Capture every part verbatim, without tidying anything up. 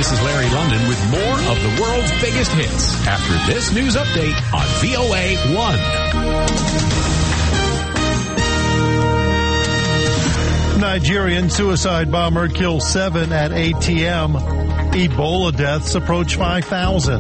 This is Larry London with more of the world's biggest hits after this news update on V O A one. Nigerian suicide bomber kills seven at A T M. Ebola deaths approach five thousand.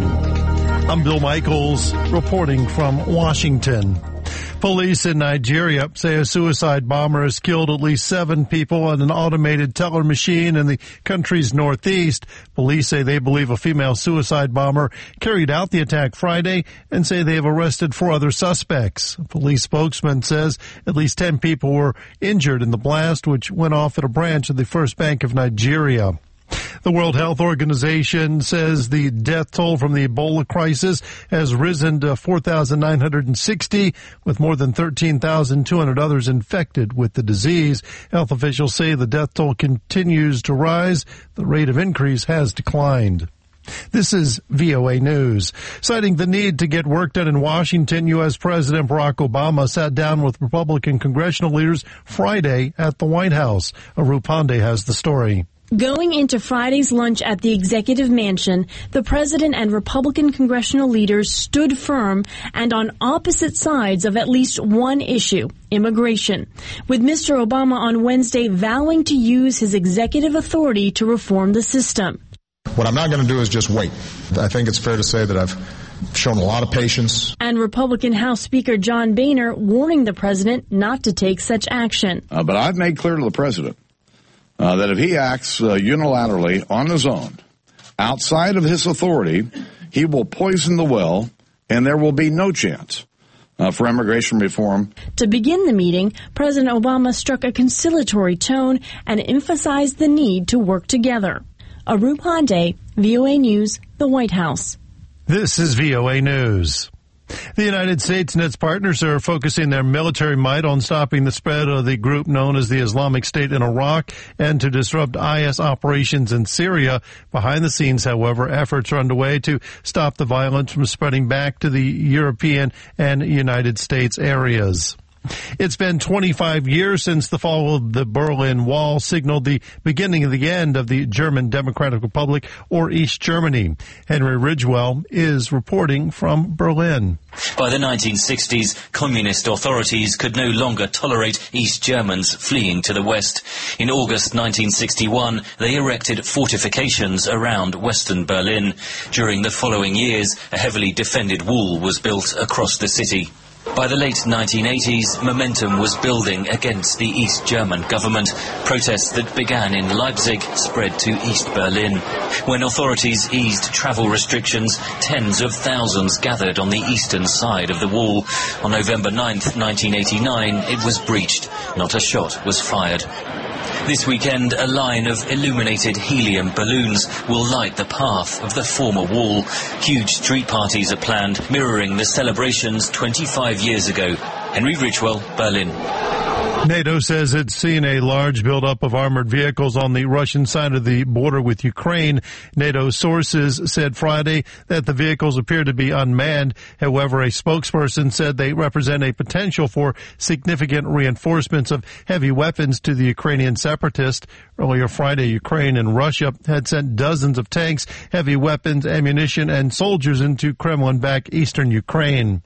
I'm Bill Michaels reporting from Washington. Police in Nigeria say a suicide bomber has killed at least seven people on an automated teller machine in the country's northeast. Police say they believe a female suicide bomber carried out the attack Friday and say they have arrested four other suspects. A police spokesman says at least ten people were injured in the blast, which went off at a branch of the First Bank of Nigeria. The World Health Organization says the death toll from the Ebola crisis has risen to four thousand nine hundred sixty, with more than thirteen thousand two hundred others infected with the disease. Health officials say the death toll continues to rise. The rate of increase has declined. This is V O A News. Citing the need to get work done in Washington, U S. President Barack Obama sat down with Republican congressional leaders Friday at the White House. Aru Pandey has the story. Going into Friday's lunch at the Executive Mansion, the president and Republican congressional leaders stood firm and on opposite sides of at least one issue, immigration, with Mister Obama on Wednesday vowing to use his executive authority to reform the system. What I'm not going to do is just wait. I think it's fair to say that I've shown a lot of patience. And Republican House Speaker John Boehner warning the president not to take such action. Uh, but I've made clear to the president Uh, that if he acts uh, unilaterally on his own, outside of his authority, he will poison the well, and there will be no chance uh, for immigration reform. To begin the meeting, President Obama struck a conciliatory tone and emphasized the need to work together. Aru Pandey, V O A News, the White House. This is V O A News. The United States and its partners are focusing their military might on stopping the spread of the group known as the Islamic State in Iraq and to disrupt I S operations in Syria. Behind the scenes, however, efforts are underway to stop the violence from spreading back to the European and United States areas. It's been twenty-five years since the fall of the Berlin Wall signaled the beginning of the end of the German Democratic Republic, or East Germany. Henry Ridgewell is reporting from Berlin. By the nineteen sixties, communist authorities could no longer tolerate East Germans fleeing to the west. In August nineteen sixty-one, they erected fortifications around western Berlin. During the following years, a heavily defended wall was built across the city. By the late nineteen eighties, momentum was building against the East German government. Protests that began in Leipzig spread to East Berlin. When authorities eased travel restrictions, tens of thousands gathered on the eastern side of the wall. On November ninth, nineteen eighty-nine, it was breached. Not a shot was fired. This weekend, a line of illuminated helium balloons will light the path of the former wall. Huge street parties are planned, mirroring the celebrations twenty-five years ago. Henry Ridgewell, Berlin. NATO says it's seen a large buildup of armored vehicles on the Russian side of the border with Ukraine. NATO sources said Friday that the vehicles appear to be unmanned. However, a spokesperson said they represent a potential for significant reinforcements of heavy weapons to the Ukrainian separatists. Earlier Friday, Ukraine and Russia had sent dozens of tanks, heavy weapons, ammunition, and soldiers into Kremlin-backed eastern Ukraine.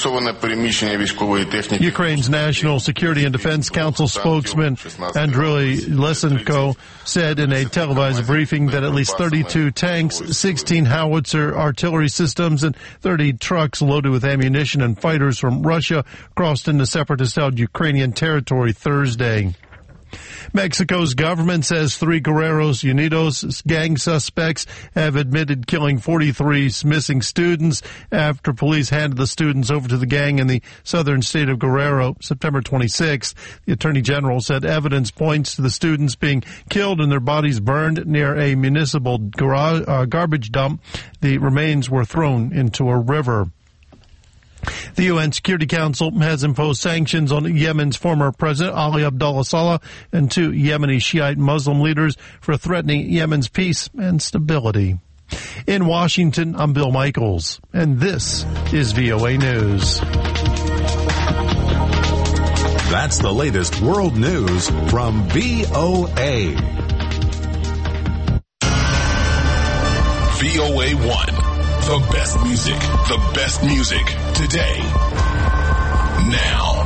Ukraine's National Security and Defense Council spokesman Andriy Lesenko said in a televised briefing that at least thirty-two tanks, sixteen howitzer artillery systems, and thirty trucks loaded with ammunition and fighters from Russia crossed into separatist-held Ukrainian territory Thursday. Mexico's government says three Guerreros Unidos gang suspects have admitted killing forty-three missing students after police handed the students over to the gang in the southern state of Guerrero September twenty-sixth. The Attorney General said evidence points to the students being killed and their bodies burned near a municipal garage, uh, garbage dump. The remains were thrown into a river. The U N Security Council has imposed sanctions on Yemen's former president, Ali Abdullah Saleh, and two Yemeni Shiite Muslim leaders for threatening Yemen's peace and stability. In Washington, I'm Bill Michaels, and this is V O A News. That's the latest world news from V O A. V O A one. The best music, the best music today, now.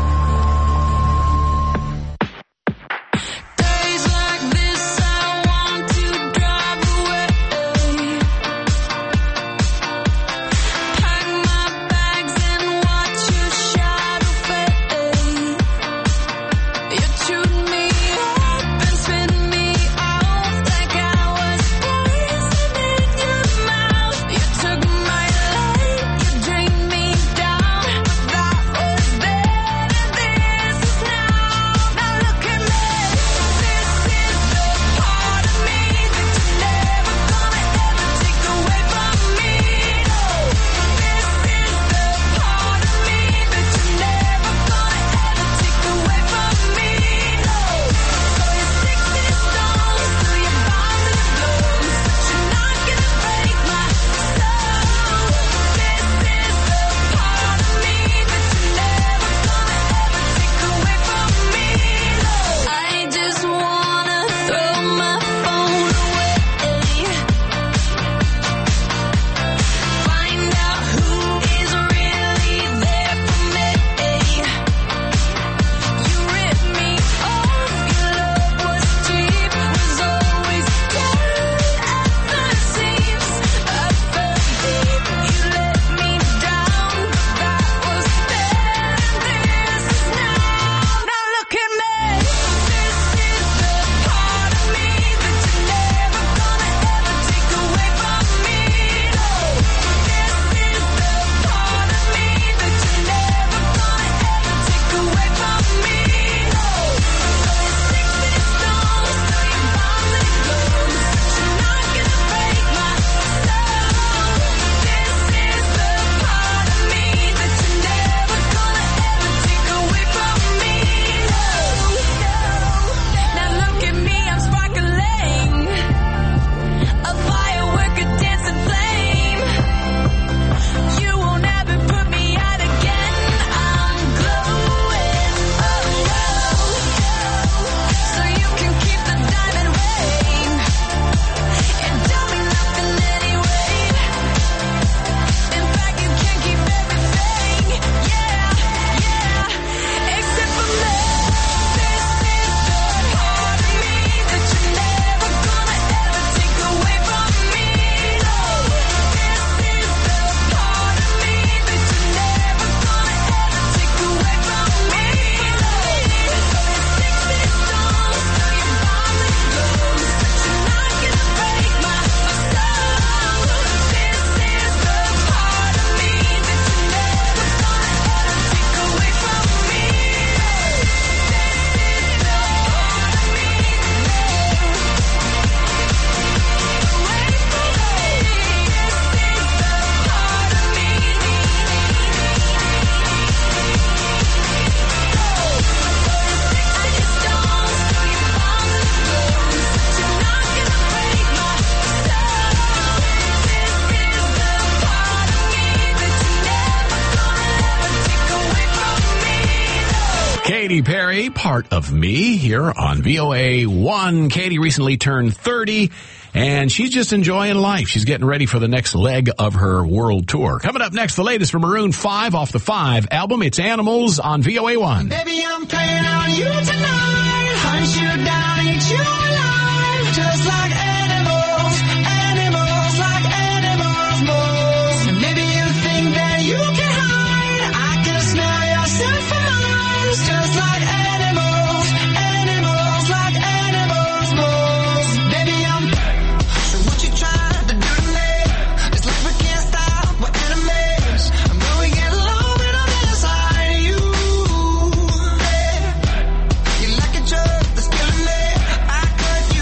Katy Perry, Part of Me, here on V O A one. Katy recently turned thirty, and she's just enjoying life. She's getting ready for the next leg of her world tour. Coming up next, the latest from Maroon five off the five album. It's Animals on V O A one. Baby, I'm playing on you tonight. Hunt you down, eat you alive. Just like animals, animals, like animals, moles. And maybe you think that you can hide. I can smell yourself from miles. Just like animals, animals, like animals, moles. Baby, I'm so what you trying to do to me? It's like we can't stop, we're enemies. And when we get low, when I'm inside you, yeah. You like a drug that's killing me. I cut you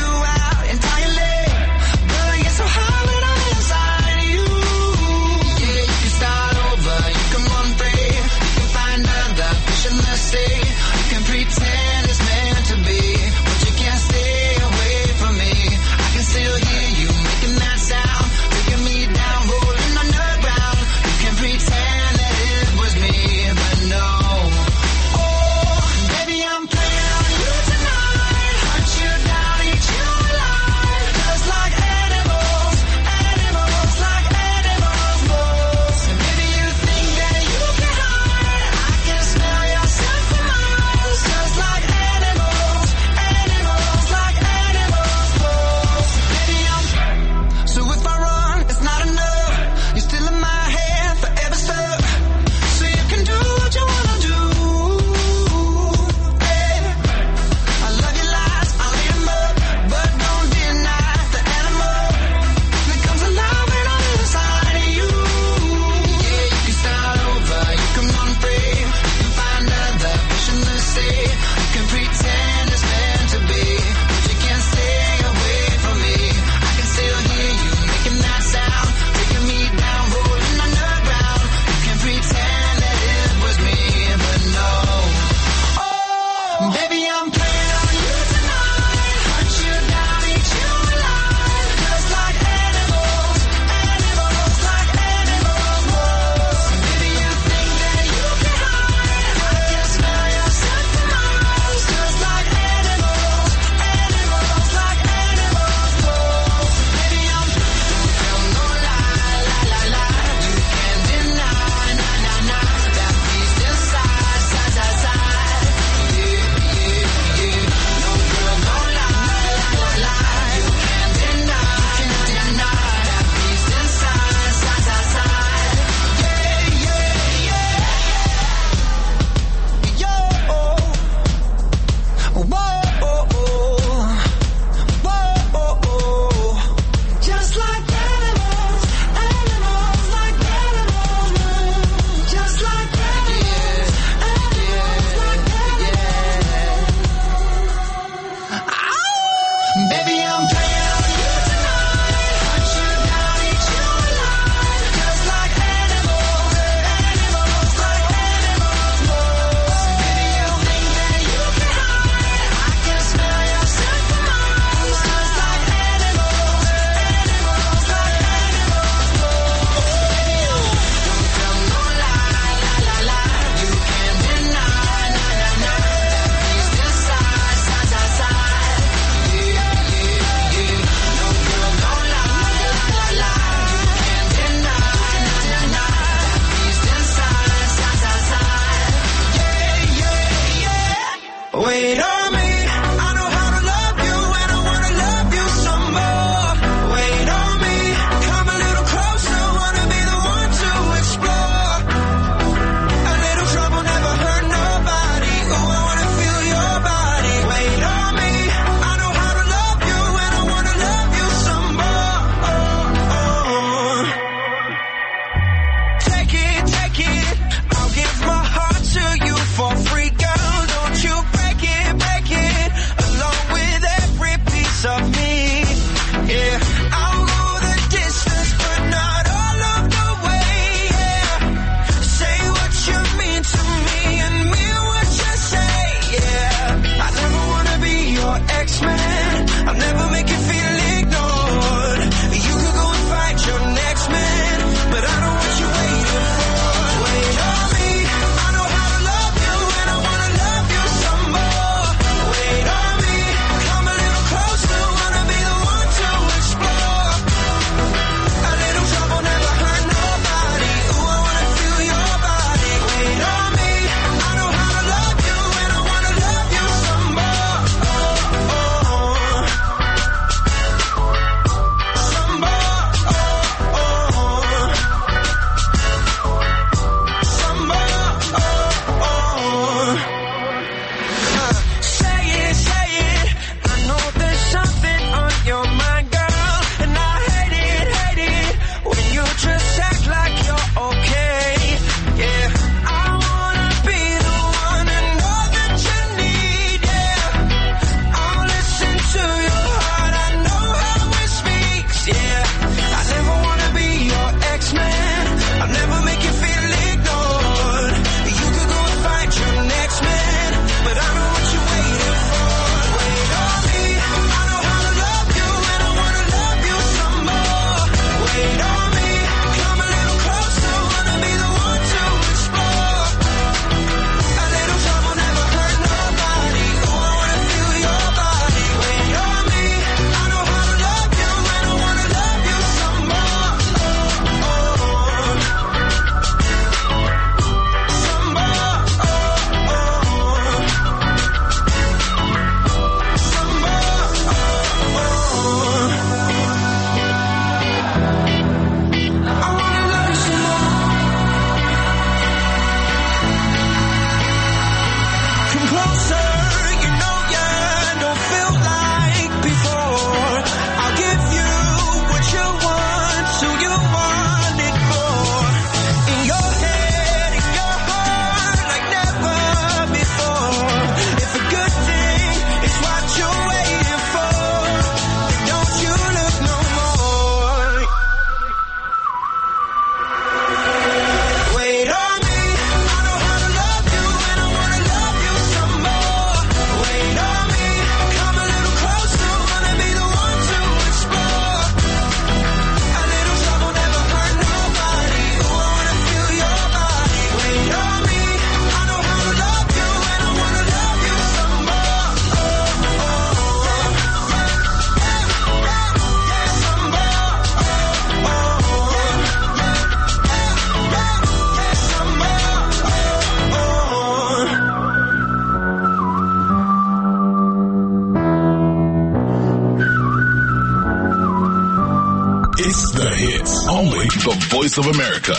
It's the hits. Only the Voice of America.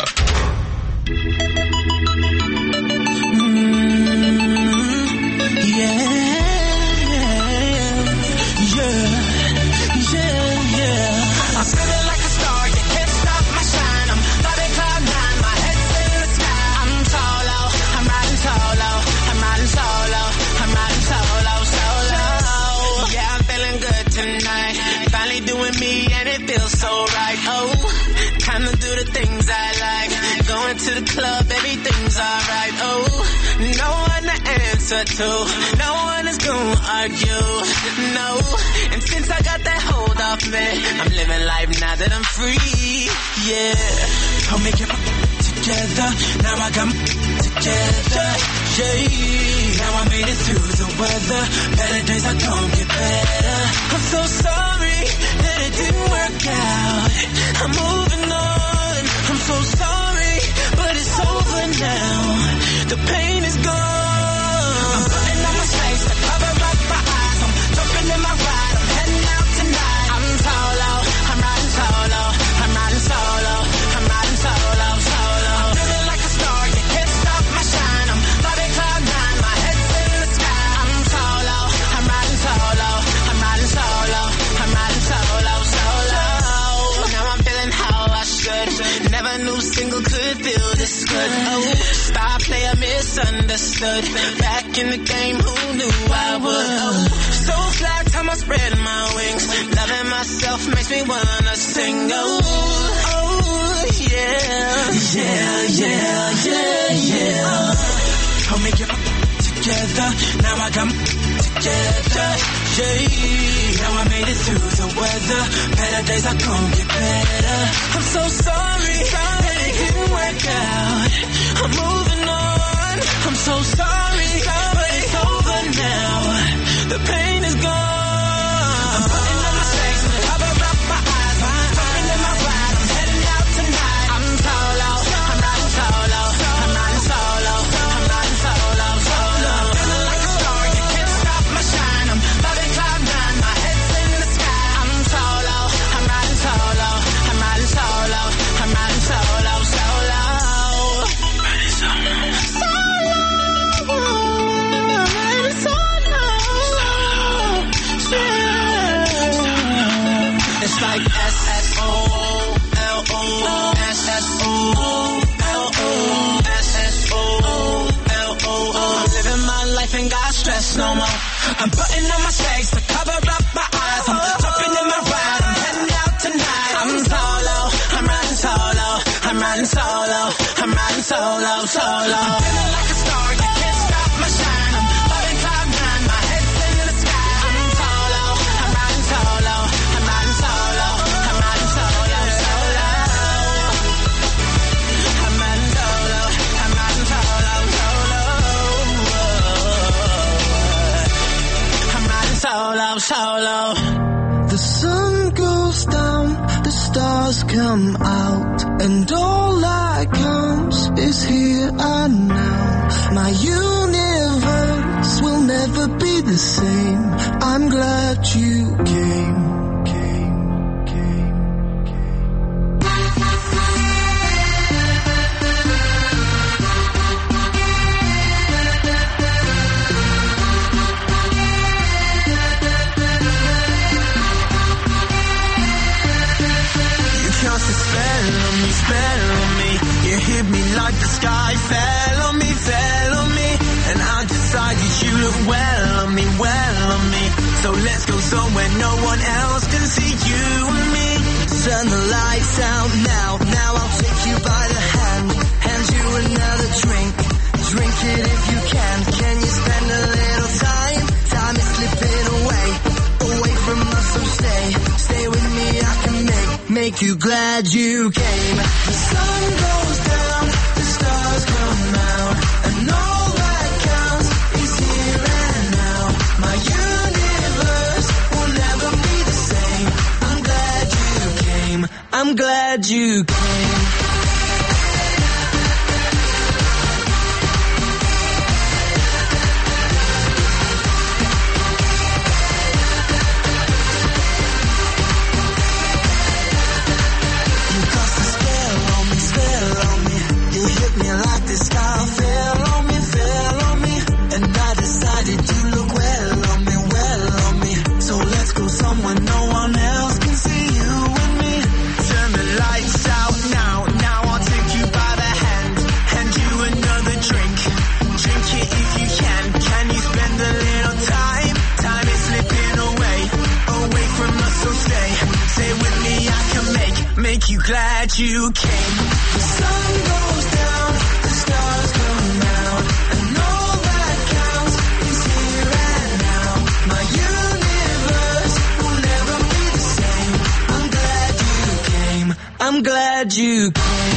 Things I like, going to the club, everything's alright. Oh, no one to answer to, no one is gonna argue, no. And since I got that hold off me, I'm living life now that I'm free, yeah. Told me get my together, now I got my together, yeah. Now I made it through the weather, better days are gonna get better. I'm so sorry that it didn't work out, I'm moving on. I'm so sorry, but it's over now. The pain is gone. I'm putting on my shades to cover up my eyes. I'm jumping in my ride. I'm heading out tonight. I'm solo. I'm riding solo. I'm riding solo. I'm riding solo, solo. I'm feeling like a star. You can't stop my shine. I'm flying cloud nine. My head's in the sky. I'm solo. I'm riding solo. I'm riding solo. I'm riding solo, solo. Now I'm feeling how I should. Never knew single could feel this good. Oh, star player misunderstood. Back in the game, who knew I would? Oh, so fly, time I spread my wings. Loving myself makes me wanna sing. Oh, oh, yeah. Yeah, yeah, yeah, yeah. Told me get my together. Now I got my together. Yeah. Now I made it through the weather. Better days are gonna get better. I'm so sorry that it didn't work out. I'm moving on. I'm so sorry, but it's over now. The pain is gone. I'm putting on my shades to cover up my eyes. I'm jumping in my ride. I'm heading out tonight. I'm solo. I'm riding solo. I'm riding solo. I'm riding solo, solo. I'm feeling like a star. You can't stop my shine. I'm loving cloud nine. My head's in the sky. I'm solo. I'm riding solo. I'm riding solo. I'm riding solo, solo. Riding solo. Solo. I'm riding solo. Solo. It's like S S O L O S S O L O S S O L O. I'm living my life, ain't got stress no more. I'm putting on my shades to cover up my eyes. I'm jumping in my ride. I'm heading out tonight. I'm solo. I'm riding solo. I'm riding solo. I'm riding solo, solo. I'm feeling like a star. You can't stop my shine. I'm loving cloud nine. My head's in the sky. I'm solo. I'm riding solo. I'm riding solo. I'm riding solo, solo. I'm riding solo. I'm riding solo, solo. I'm riding solo, solo. The sun goes down, the stars come out, and all that counts is here and now. My universe will never be the same. I'm glad you came. Hit me like the sky fell on me, fell on me. And I decided you look well on me, well on me. So let's go somewhere no one else can see you and me. Turn the lights out now, now I'll take you by the hand. Hand you another drink, drink it if you can. Can you spend a little time? Time is slipping away, away from us, so stay. Stay with me, I can make, make you glad you came. The sun goes down, the stars come out, and all that counts is here and now. My universe will never be the same. I'm glad you came, I'm glad you came. make you glad you came. The sun goes down, the stars come out, and all that counts is here and now. My universe will never be the same. I'm glad you came. I'm glad you came.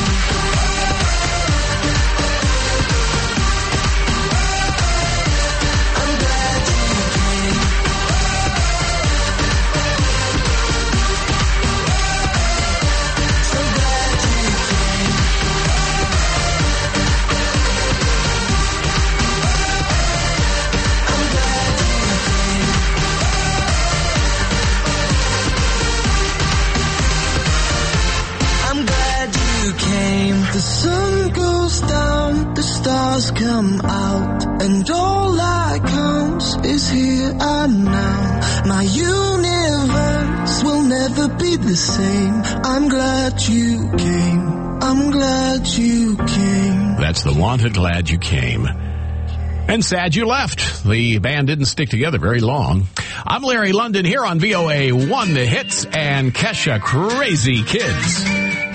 The sun goes down, the stars come out, and all that counts is here and now. My universe will never be the same. I'm glad you came. I'm glad you came. That's the Wanted Glad You Came. And sad you left. The band didn't stick together very long. I'm Larry London here on V O A One, The Hits, and Kesha, Crazy Kids.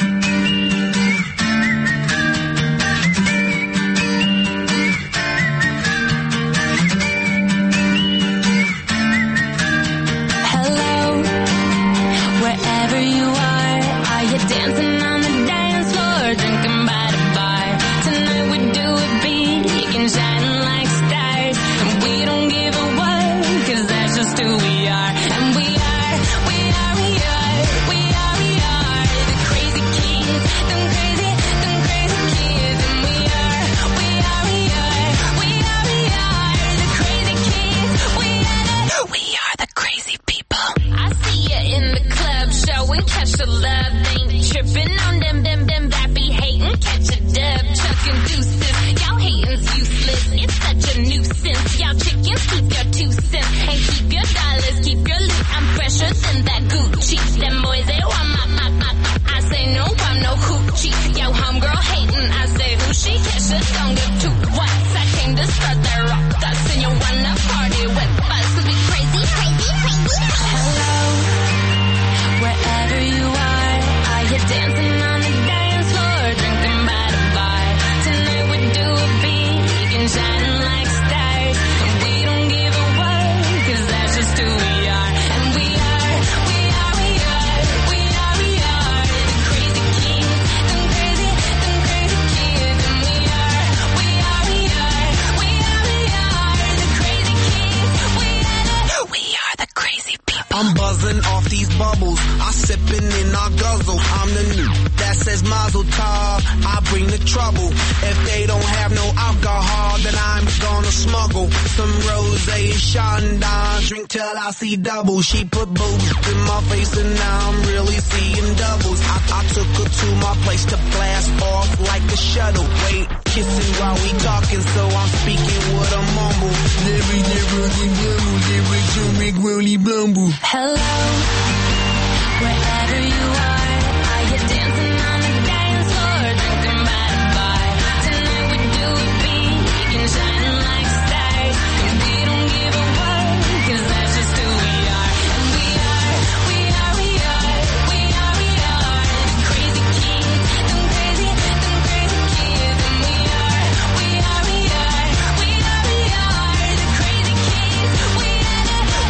I'm buzzing off these bubbles. I sipping in our guzzle. I'm the new that says Mazel Tov. I bring the trouble. If they don't have no alcohol, then I'm gonna smuggle some rosé, Chandon. Drink till I see double. She put boobs in my face and now I'm really seeing doubles. I, I took her to my place to blast off like a shuttle. Wait, kissing while we talking, so I'm speaking with a mumble. Lyric, lyric, lyric, lyric, lyric, lyric, blumble. Hello, wherever you are, are you dancing on the dance floor, drinking by the bar? Tonight we do it big and shining like stars, and we don't give a fuck, 'cause that's just who we are. And we are, we are, we are, we are, we are the crazy kids, them crazy, them crazy kids. And we are, we are, we are, we are, we are the crazy kids. We are the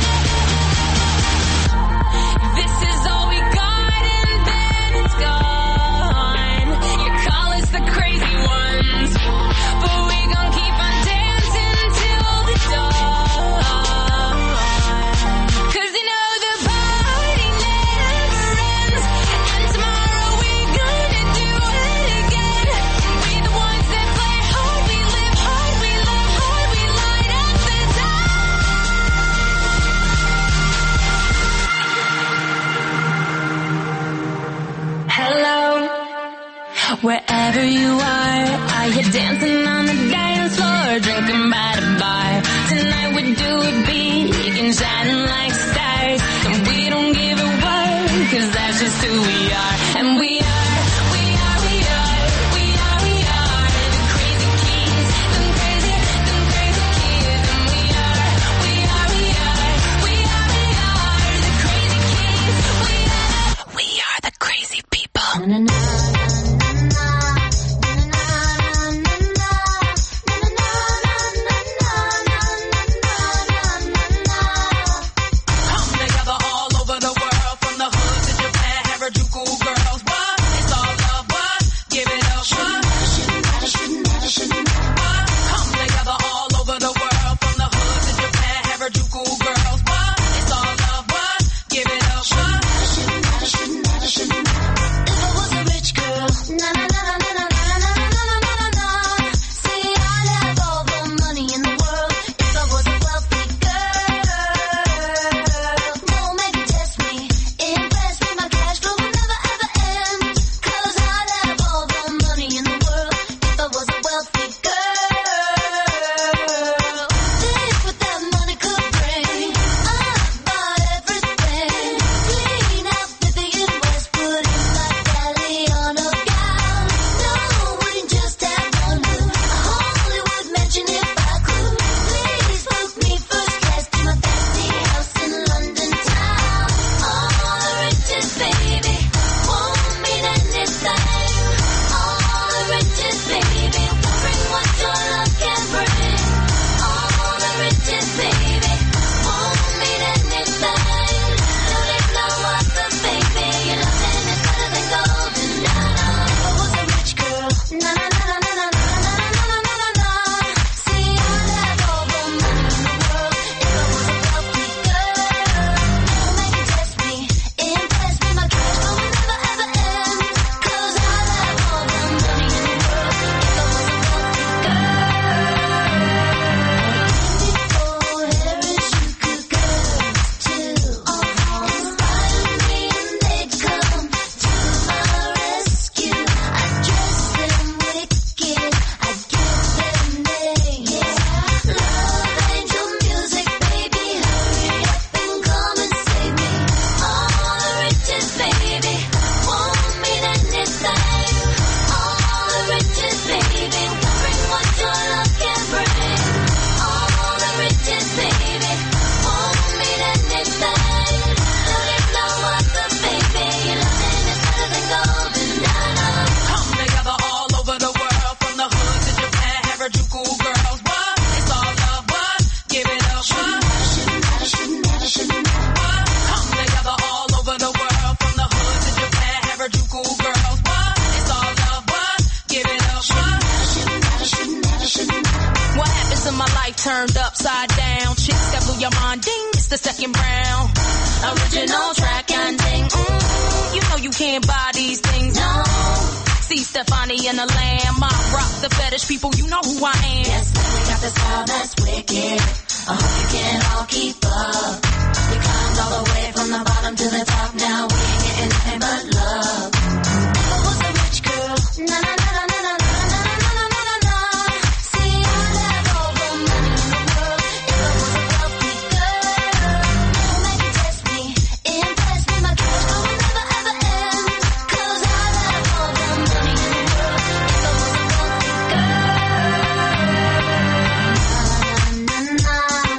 This is all we got and then it's gone. You call us the crazy ones, but we gon' keep on dancing till the dawn. 'Cause you know the party never ends, and tomorrow we're gonna do it again. We the ones that play hard, we live hard, we love hard, we light up the Hello, wherever you are, are you dancing on the dance floor, drinking by the bar? Tonight we do it big and shining like stars, and we don't give a fuck, 'cause that's just who we are. And we are, we are, we are, we are, we are the crazy kids, them crazy, them crazy kids. And we are, we are, we are, we are, we are the crazy kids. We are, we are the crazy people. Harajuku girls, what? It's all love, what? Give it up, what? What happens when my life turned upside down? Chicks that blew your mind, ding, it's the second round. Original track and ding, mm, you know you can't buy these things, no. See Stefani and the Lamb, I rock the fetish people, you know who I am. Yes, we got the style that's wicked. I hope you can all keep up. We climbed all the way from the bottom to the top. Now we ain't getting nothing but love. If I was a rich girl, na na na na na na na na na na na na. See, I'd have all the money in the world. If I was a wealthy girl, never make you test me, impress me. My cash flow will never ever end. 'Cause I'd have all the money in the world. If I was a wealthy girl. Na na na.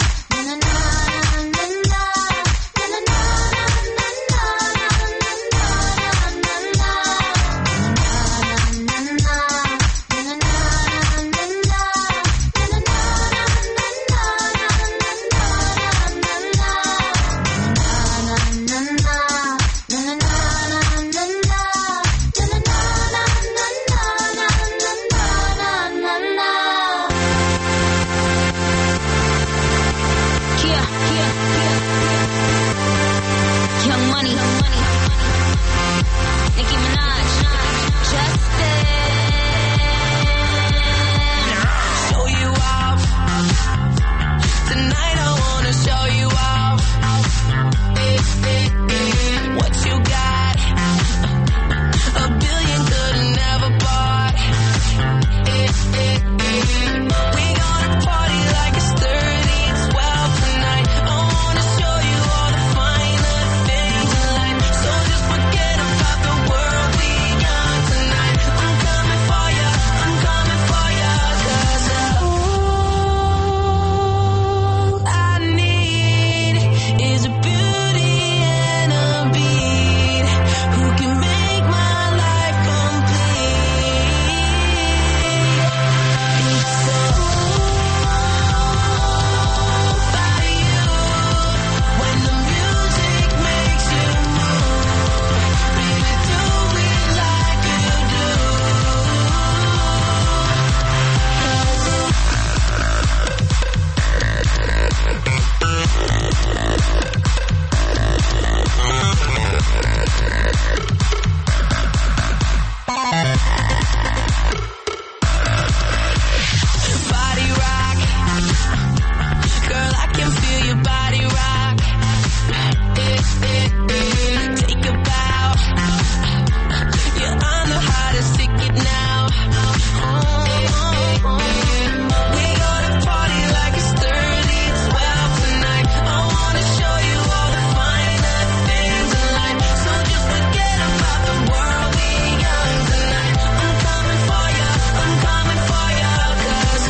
Young Money, Nicki Minaj, Justin. Show you off. Tonight I wanna show you off. What you got? A billion could've never bought. We gonna party like it's thirty twelve tonight. I wanna show you all the finer things in life. So just forget about the world we got tonight. I'm coming for ya, I'm coming for ya. 'Cause all I need is a beauty and a beat who can make my life complete. It's all about you. When the music makes you move, baby, do it like you do. Body rock, girl, I can feel your body rock. Take a bow, yeah, I'm the hottest ticket now. We gonna party like it's thirty twelve tonight. I wanna show you all the finer things in life. So just forget about the world we got tonight. I'm coming for ya, I'm coming for ya. 'Cause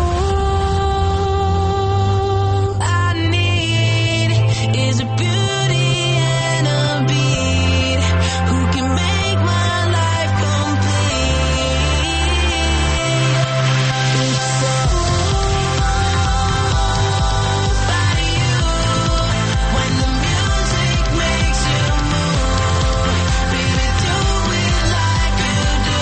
all I need is a beauty and a beat who can make my life complete. It's all about you. When the music makes you move, baby, do it like you do.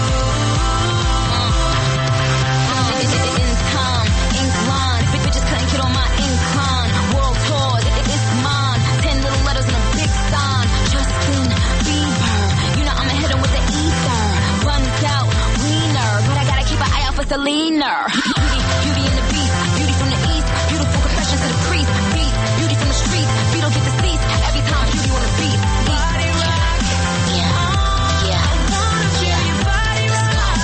Income, ink line, big bitches couldn't get on my incline. World tour, it's mine. Ten little letters and a big sign. Justin Bieber, you know I'ma hit him with the ether. Runs out, wiener, but I gotta keep an eye out for Selena. Beauty, beauty in the beast, beauty from the east, beautiful confessions to the priest. Beat, beauty from the streets, beat don't get deceased. Every time beauty on the beat. Body rock, yeah, yeah. I wanna feel your body rock.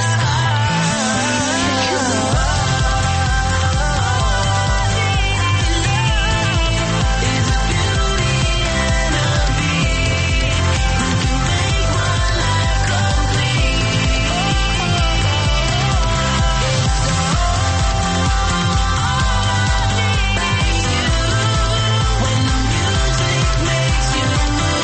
Is a beauty and a beat who can make my life complete. It's all about you. When the music makes you move.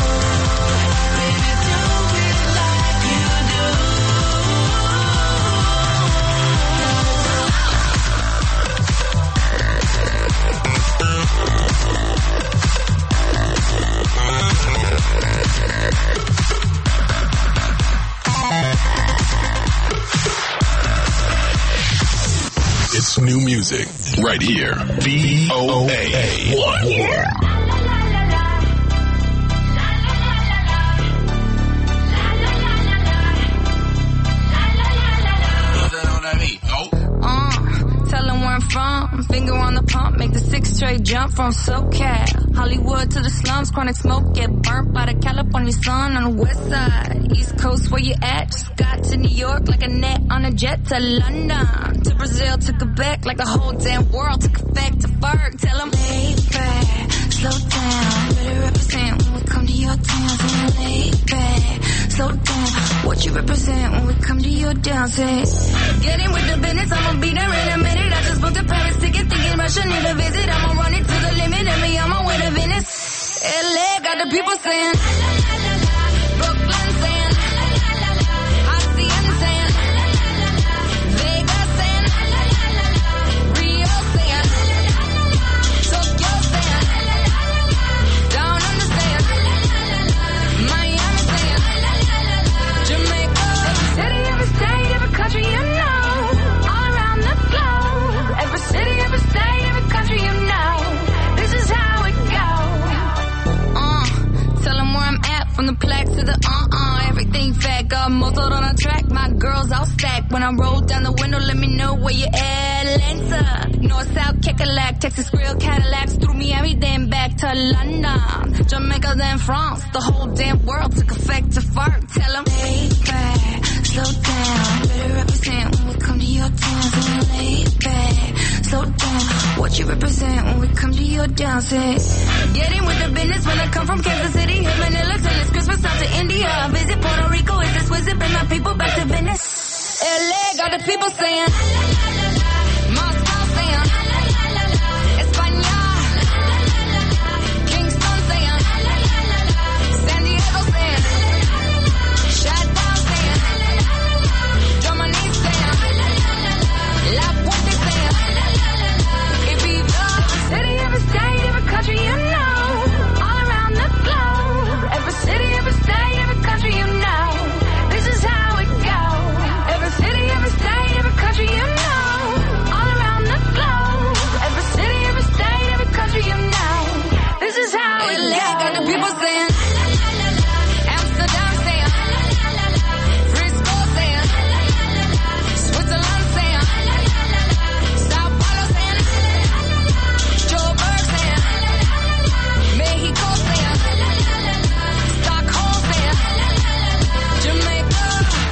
best new music right here. V O A one. Tell them where I'm from, finger on the pump, make the six straight jump from SoCal. Hollywood to the slums, chronic smoke, get burnt by the California sun on the west side. East Coast, where you at? Just got to New York like a net on a jet to London. To Brazil, to Quebec, like the whole damn world took effect to Ferg. Tell them, lay back, slow down, better represent when we come to your town. Say, lay back, slow down, what you represent when we come to your town. Say, get in with the business, I'ma be there in a minute. I just booked a Paris ticket, thinking Russia need a visit. I'ma run it to the limit, and me on my way to Venice. L A got the people saying, Brooklyn saying, Hacian saying, Vegas saying, Rio saying, Tokyo saying, Down Under saying, Miami saying, Jamaica. Every city, every state, every country you know. Every city, every state, every country you know. This is how it goes. Uh, tell them where I'm at, from the plaque to the uh-uh. Everything fat, got muzzled on a track. My girls all stacked. When I roll down the window, let me know where you at. Atlanta, North, South, Kekalak, Texas Grill, Cadillacs. Through Miami, then back to London. Jamaica, then France. The whole damn world took effect to fart. Tell them, lay back, slow down. Better represent when we come to your town. So lay back, slow down, what you represent when we come to your town. Say, get in with the business when I come from Kansas City. Hit Manila till it's Christmas out to India. Visit Puerto Rico, is this wizard? Bring my people back to Venice. L A got the people saying, Moscow saying, España, Kingston saying, San Diego saying, Chi-Town saying, Germany saying, La Puente saying, Ibiza. City, every state, every country you know. All around the globe. Every city, every state, every country you know. This is how it goes. Every city, every state, every country you know. All around the globe. Every city, every state, every country you know. This is how it goes. Got the people saying, Amsterdam saying, Frisco saying, Switzerland saying, Sao Paulo saying, Joburg saying, Mexico saying, Stockholm saying, Jamaica.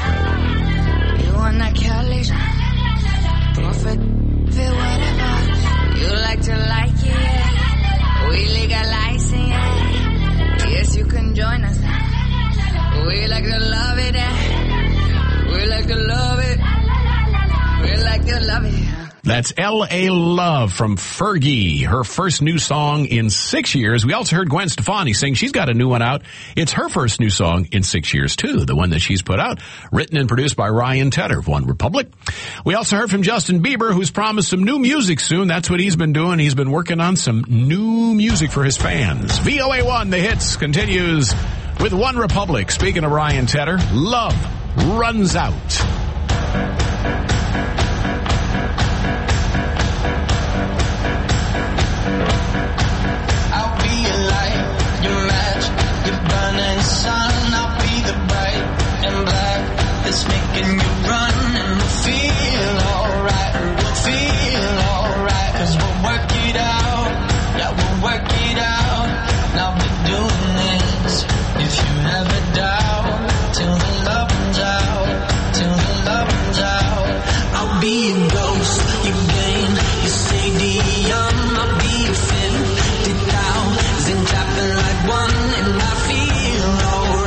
You want that calculation? Profit, feel whatever. You like to like it, yeah. We legalize it, yeah. Yes, you can join us. We like to love it, yeah. We like to love it. We like to love it. That's L A Love from Fergie, her first new song in six years. We also heard Gwen Stefani sing. She's got a new one out. It's her first new song in six years, too, the one that she's put out, written and produced by Ryan Tedder of One Republic. We also heard from Justin Bieber, who's promised some new music soon. That's what he's been doing. He's been working on some new music for his fans. V O A one, The Hits, continues with One Republic. Speaking of Ryan Tedder, Love Runs Out. Sun, I'll be the bright and black that's making you run, and we'll feel alright, we'll feel alright, cause we'll work it out, yeah, we'll work it out, and I'll be doing this, if you have a doubt, till the love runs out, till the love runs out, I'll be a ghost, you gain, you stadium, I'll be a fin, fifty thousand clapping like one, and I feel alright.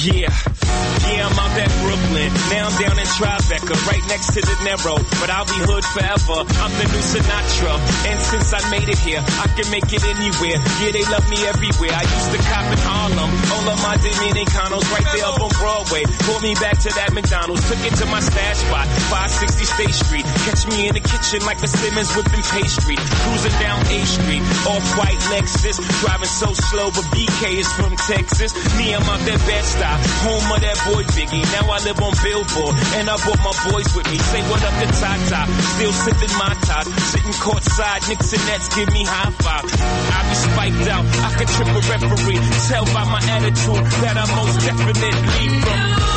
Yeah, yeah, I'm out at Brooklyn. Now I'm down in Tribeca, right next to De Niro. But I'll be hood forever. I'm the new Sinatra. And since I made it here, I can make it anywhere. Yeah, they love me everywhere. I used to cop in Harlem. All of my Dominicanos right there up on Broadway. Pulled me back to that McDonald's. Took it to my stash spot, five sixty State Street. Catch me in the kitchen like the Simmons whipping pastry. Cruising down A Street, off-white Lexus. Driving so slow, but B K is from Texas. Me, I'm out that Bed-Stuy, home of that boy Biggie. Now I live on Billboard, and I brought my boys with me. Say what up to Tata, still sipping my top. Sitting courtside, Knicks and Nets give me high five. I be spiked out, I could trip a referee. Tell by my attitude that I most definitely from.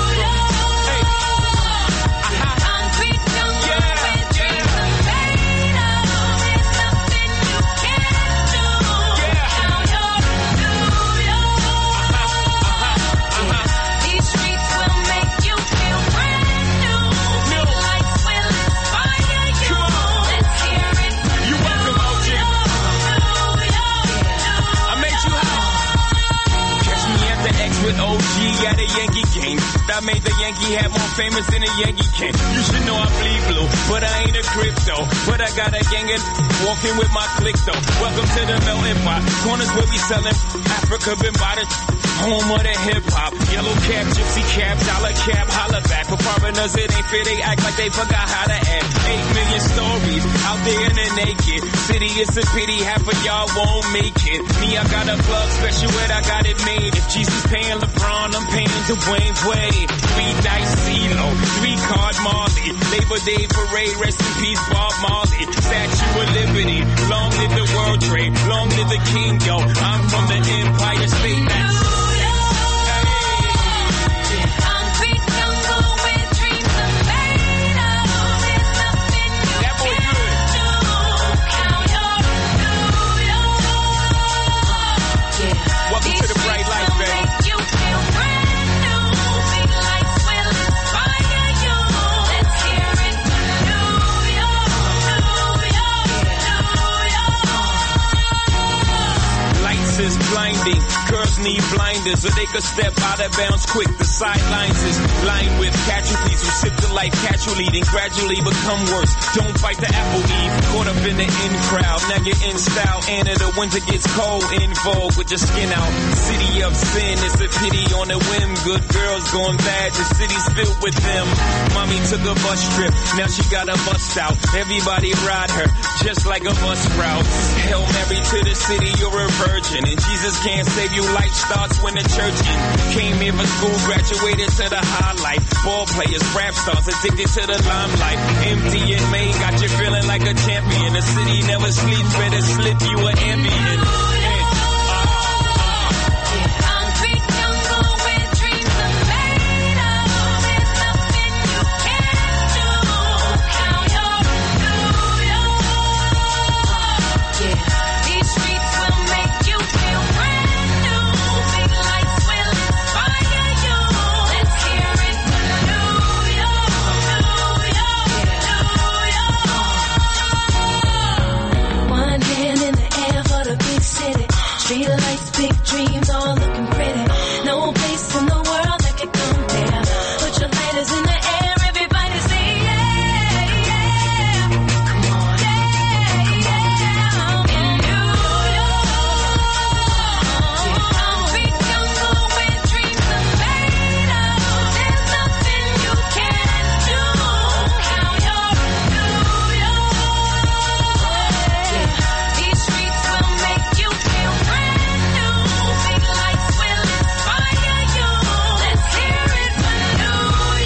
With O G at a Yankee game. That made the Yankee hat more famous than a Yankee can. You should know I bleed blue, but I ain't a crypto. But I got a gang of walking with my click though. Welcome to the melting pot. Corners where we selling Africa been by the home of the hip hop. Yellow cap, gypsy cap, dollar cap, holla back. For foreigners it ain't fair, they act like they forgot how to act. Eight million stories out there in the naked city. It's a pity half of y'all won't make it. Me, I got a plug special where I got it made. If Jesus paying LeBron, I'm paying Dwayne Wade. Three dice CeeLo, three card Marley. Labor Day parade, rest in peace Bob Marley. Statue of Liberty, long live the World Trade, long live the King, yo. I'm from the Empire State. That's blinding. Girls need blinders so they could step out of bounds quick. The sidelines is lined with casualties who sip the life casually, then gradually become worse. Don't fight the apple eve, caught up in the in crowd. Now you're in style, and in the winter gets cold. In vogue with your skin out. City of sin, it's a pity on a whim. Good girls going bad, the city's filled with them. Mommy took a bus trip, now she got a bust out. Everybody ride her, just like a bus route. Hail Mary to the city, you're a virgin. And Jesus can't save you, life starts when the church in. Came here for school, graduated to the highlight. Ball players, rap stars, addicted to the limelight. Empty and May got you feeling like a champion. The city never sleeps, better slip you an ambient. Street lights, big dreams, all looking pretty. No place in the world that could compare. Put your lighters in the air, everybody say yeah, yeah. Come on, yeah, yeah. In New York, concrete jungle where dreams are made of. There's nothing you can't do. Now you're New York. Yeah. These streets will make you feel brand new. Big lights will inspire you. Let's hear it for New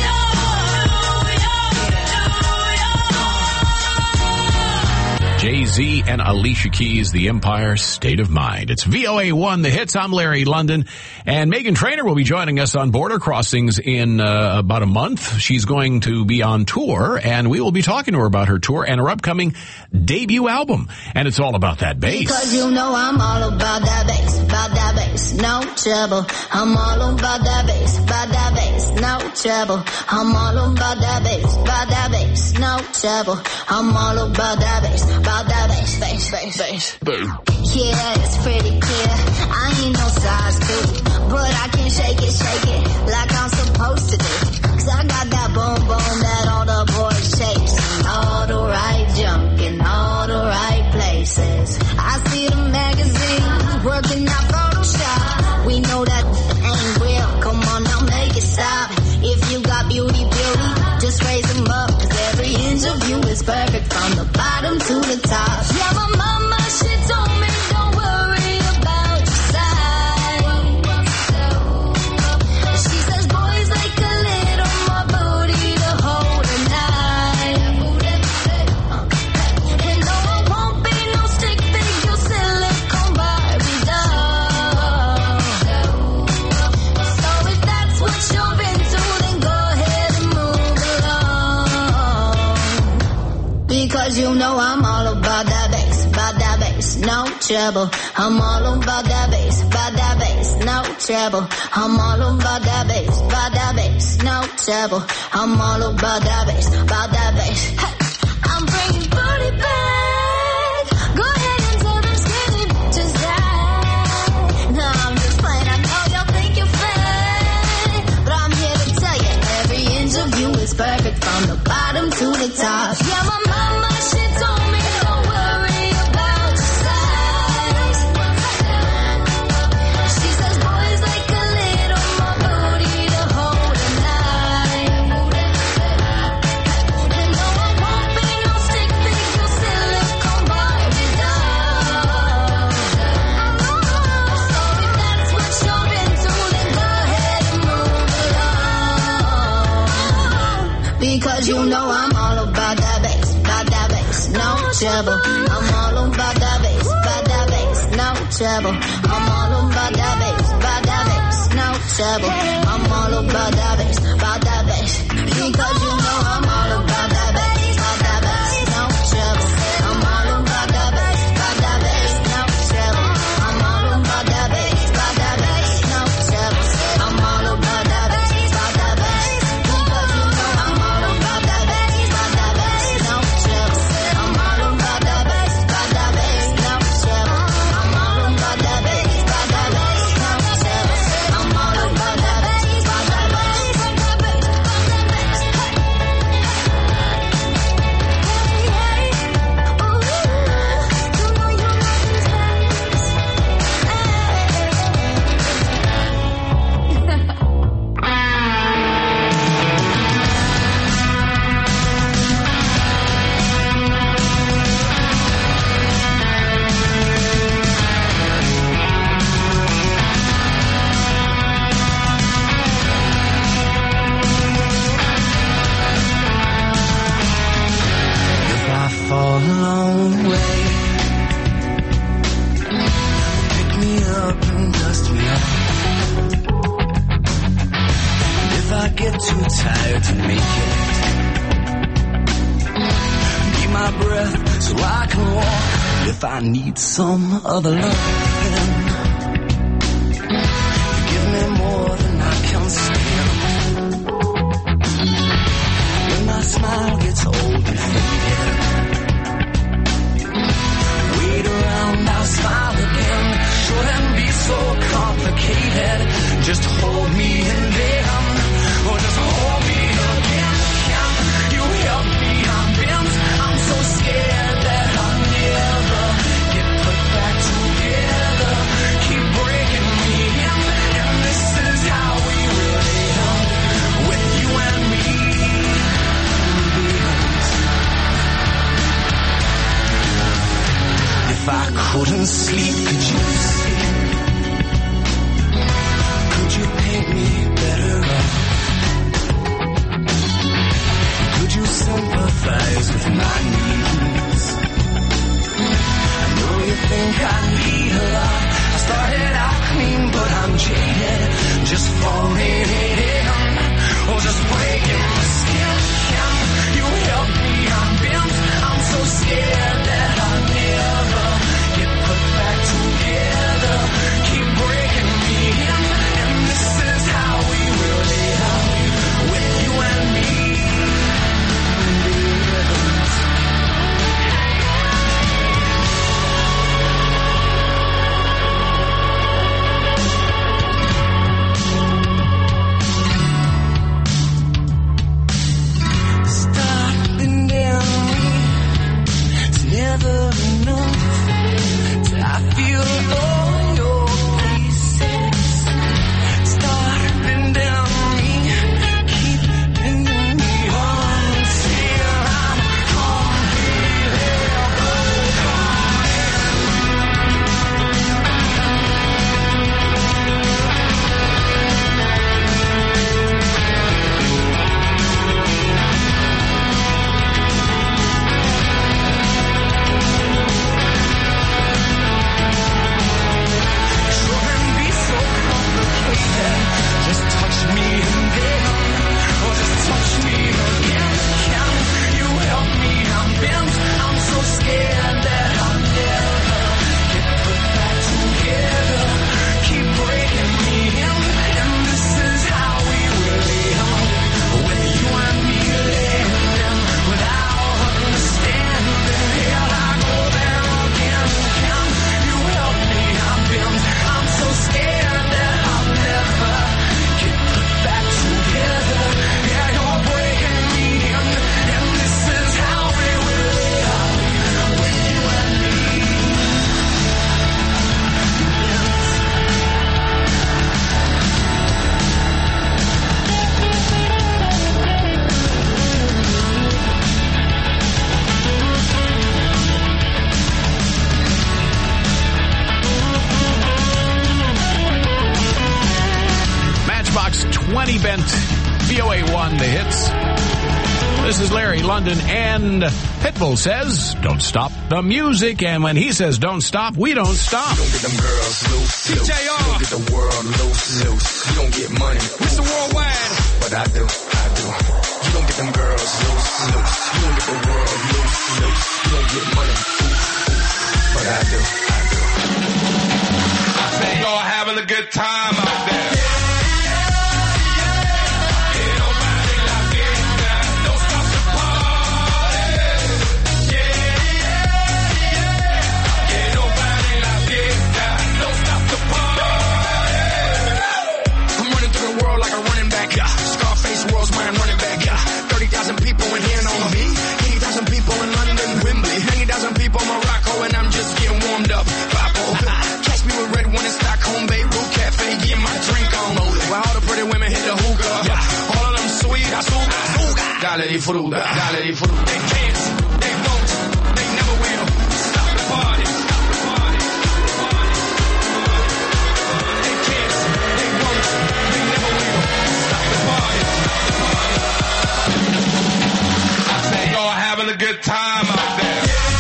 York, New York. Jay-Z and Alicia Keys, The Empire State of Mind. It's V O A one, The Hits. I'm Larry London. And Meghan Trainor will be joining us on Border Crossings in uh, about a month. She's going to be on tour, and we will be talking to her about her tour and her upcoming debut album. And it's all about that bass. Because you know I'm all about that bass, about that bass, no trouble. I'm all about that bass, about that bass. bass, no trouble. I'm all about that bass, about that bass, no trouble. I'm all about that bass, about that bass, bass, bass, bass. Yeah, it's pretty clear. I ain't no size two, but I can shake it, shake it like I'm supposed to do. Cause I got that boom boom that all the boys chase. And all the right junk in all the right places. I see the magazines working out Photoshop. We know that ain't real. Come on now, make it stop. If you got beauty, beauty, just raise them up. Cause every inch of you is perfect from the bottom to the top. Yeah, my mama, she told me don't worry about your size. She says boys like a little more booty to hold at night. And no, it won't be no stick figure silicone Barbie doll. So if that's what you're into, then go ahead and move along. Because you know I'm all about that bass, about that bass, no trouble. I'm all about that bass, about that bass, no trouble. I'm all about that bass, about that bass, no trouble. I'm all about that bass, about that bass. Hey, I'm bringing booty back. Go ahead and tell them skinny bitches that. No, I'm just playing. I know y'all think you're fake, but I'm here to tell you every inch of you is perfect from the bottom to the top. Yeah, my mama, she told me don't worry about your size. She says boys like a little more booty to hold at night. And no, it won't be no stick figure silicone Barbie doll. So if that's what you're into, then go ahead and move along. Because you know I'm all about that bass, about that bass, no trouble. I'm all about that bass, about that bass, no trouble. I'm all about that bass, about that bass, no trouble. I'm all about that bass, about that bass. Because you know I'm all about that bass, about that bass, no trouble. I'm all about that bass, about that bass, no trouble. I'm all about that bass, about that bass, no trouble. I'm all about that bass, about that bass. Because you know I'm all about that bass, about that bass, no trouble. I'm all about that bass, about that bass, no trouble. I'm all about that bass, about that bass, no trouble. I'm all about that bass, about that bass, about that bass, about that bass. If I fall along the way, pick me up and dust me off. And if I get too tired to make it, be my breath so I can walk. If I need some other love, give me more than I can stand. When my smile gets old and faded, wait around, I'll smile again. Shouldn't be so complicated. Just hold me and then, or just hold me again. Can you help me? I'm bent. I'm so scared that I'll never get put back together. Keep breaking me in, and this is how we really end. With you and me. If I couldn't sleep, could you see? Could you paint me six twenty bent. V O A one, the hits. This is Larry London, and Pitbull says, don't stop the music. And when he says don't stop, we don't stop. You don't get them girls loose, loose. You don't get the world loose, loose. You don't get money. Mister Worldwide. But I do, I do. You don't get them girls loose, loose. You don't get the world loose, loose. You don't get money. But I do, I do. I say y'all having a good time out there. Dale di fruta, dale di fruta. They can't, they won't, they never will stop the party. They can't, they won't, they never will stop the party. I say y'all having a good time out there.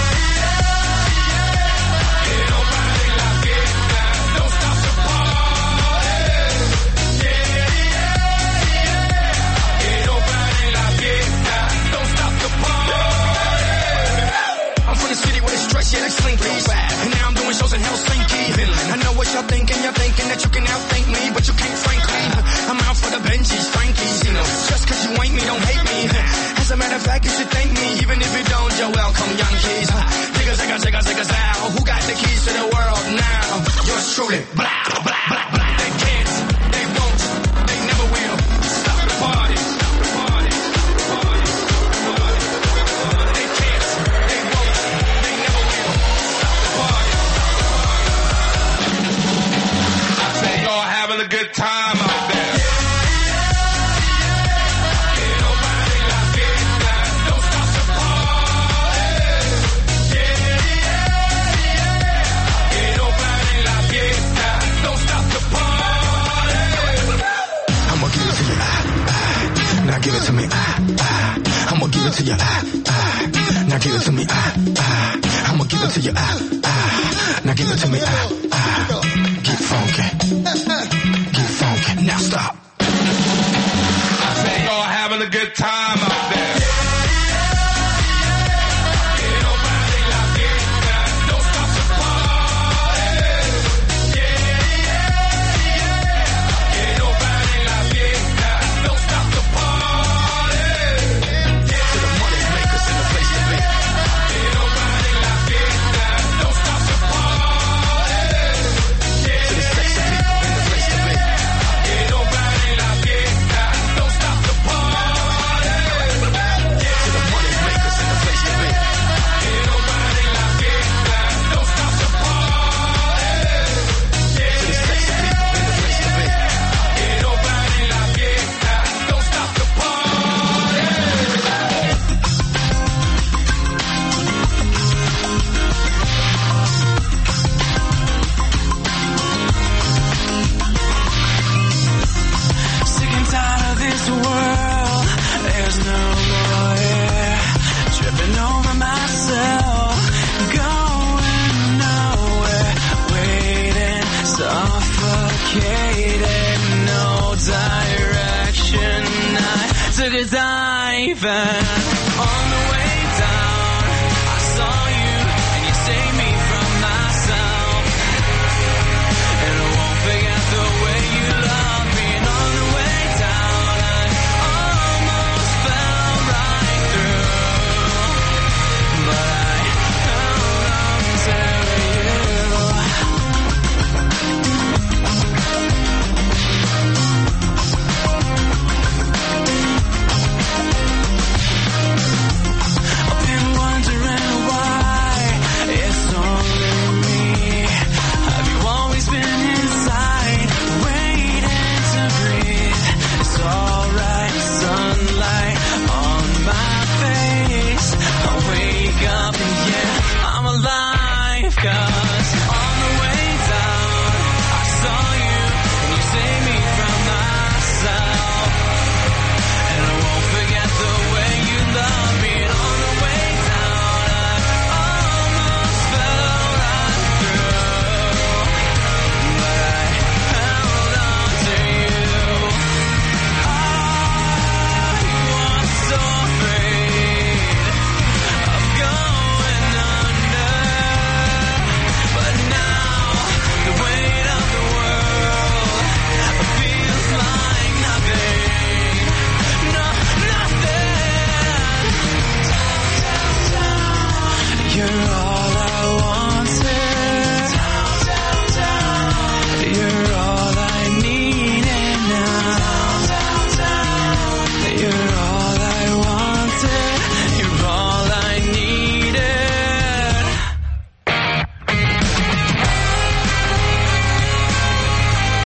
Yeah, like Slinky. And now I'm doing shows in Helsinki. I know what y'all thinking. You're thinking that you can outthink me, but you can't, frankly. I'm out for the Benjis, Frankies. You know, just cause you ain't me, don't hate me. As a matter of fact, you should thank me. Even if you don't, you're welcome, young keys. Jigga, jigga, jigga, jigga, zow. Who got the keys to the world now? Yours truly. Blah, blah, blah, blah. They can't, they won't, they never will stop the party. Having a good time out there. I'ma give it to you, ah, ah. Now give it to me, ah, ah. I'ma give it to you, ah, ah. Now give it to me, ah, ah. I'ma give it to you, ah, ah. Now give it to me, ah, ah. Get funky. Get funky. Now stop. I say y'all having a good time out there. Took a dive and